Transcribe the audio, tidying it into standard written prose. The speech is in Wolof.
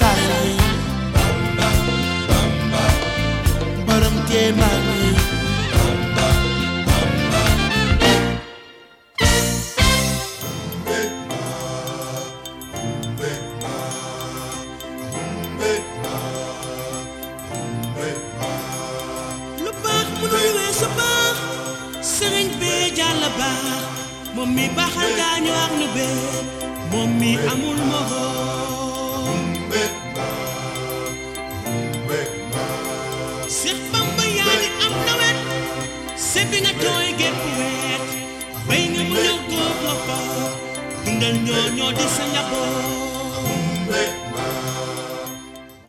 bàyyi borom kéemaan yi lu baax mënul weesu baax sëriñ bee jàll baax moom mi baaxal gaañu ak nu bee moom mi amul moroom Seex Bamba yaa di am nawet seppi nga tooy gépp weet bay nga mu ñëw góob la fa dundal ñoo di sa njaboot